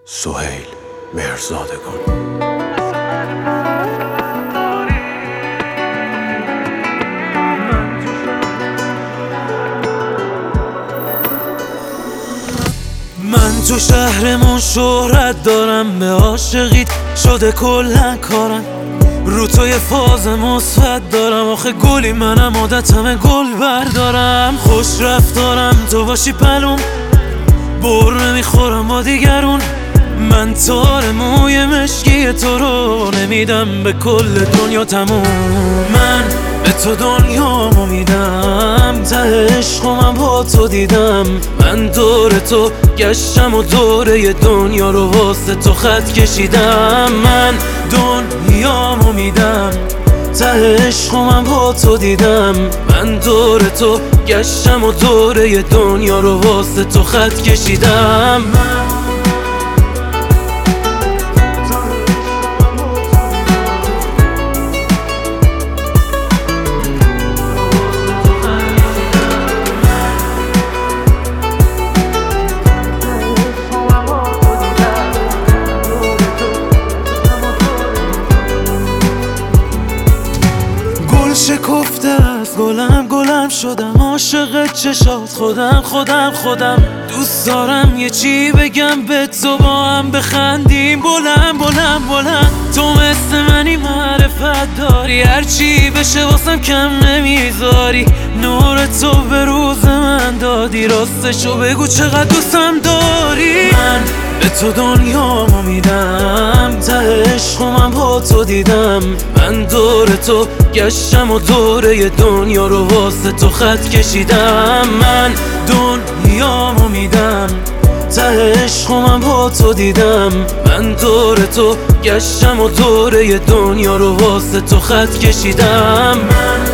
سهیل مهرزادگان. من تو شهرمون شهرت دارم، به عاشقیت شده کلن کارم، رو تو یه فاز مثبت دارم، آخه گلی منم عادتمه گل بردارم، خوش رفتارم تو باشی پلوم، بر نمیخورم با دیگرون، من تار موی مشکی تو رو نمیدم به کل دنیا تموم، من به تو دنیامو میدم، ته عشقم با تو دیدم، من دور تو گشتم و دوره دنیا رو واسه تو خط کشیدم، من دنیامو میدم، ته عشقم با تو دیدم، من دور تو گشتم و دوره دنیا رو واسه تو خط کشیدم. شکفته از گلم شدم، عاشق چشات خودم دوست دارم یه چی بگم به تو، با هم بخندیم بلند تو مثل منی معرفت داری، هرچی بشه واسم کم نمیذاری، نور تو به روز من دادی، راستشو بگو چقدر دوستم داری، من به تو دنیامو میدم، ته عشقم با تو دیدم، من دور تو گشتم و دوره دنیا رو واسه تو خط کشیدم، من دنیامو میدم، ته عشقم با تو دیدم، من دور تو گشتم و دوره دنیا رو واسه تو خط کشیدم.